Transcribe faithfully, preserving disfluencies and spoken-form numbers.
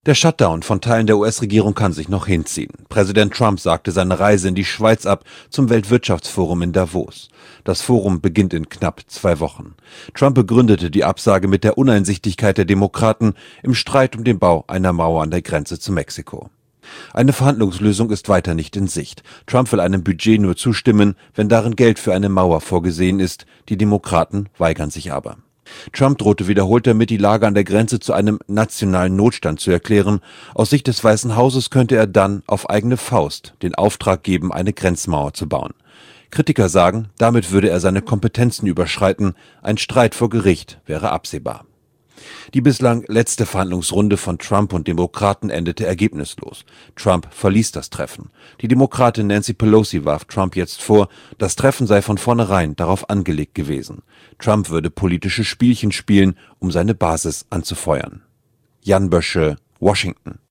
Der Shutdown von Teilen der U S-Regierung kann sich noch hinziehen. Präsident Trump sagte seine Reise in die Schweiz ab zum Weltwirtschaftsforum in Davos. Das Forum beginnt in knapp zwei Wochen. Trump begründete die Absage mit der Uneinsichtigkeit der Demokraten im Streit um den Bau einer Mauer an der Grenze zu Mexiko. Eine Verhandlungslösung ist weiter nicht in Sicht. Trump will einem Budget nur zustimmen, wenn darin Geld für eine Mauer vorgesehen ist. Die Demokraten weigern sich aber. Trump drohte wiederholt damit, die Lage an der Grenze zu einem nationalen Notstand zu erklären. Aus Sicht des Weißen Hauses könnte er dann auf eigene Faust den Auftrag geben, eine Grenzmauer zu bauen. Kritiker sagen, damit würde er seine Kompetenzen überschreiten. Ein Streit vor Gericht wäre absehbar. Die bislang letzte Verhandlungsrunde von Trump und Demokraten endete ergebnislos. Trump verließ das Treffen. Die Demokratin Nancy Pelosi warf Trump jetzt vor, das Treffen sei von vornherein darauf angelegt gewesen. Trump würde politische Spielchen spielen, um seine Basis anzufeuern. Jan Bösche, Washington.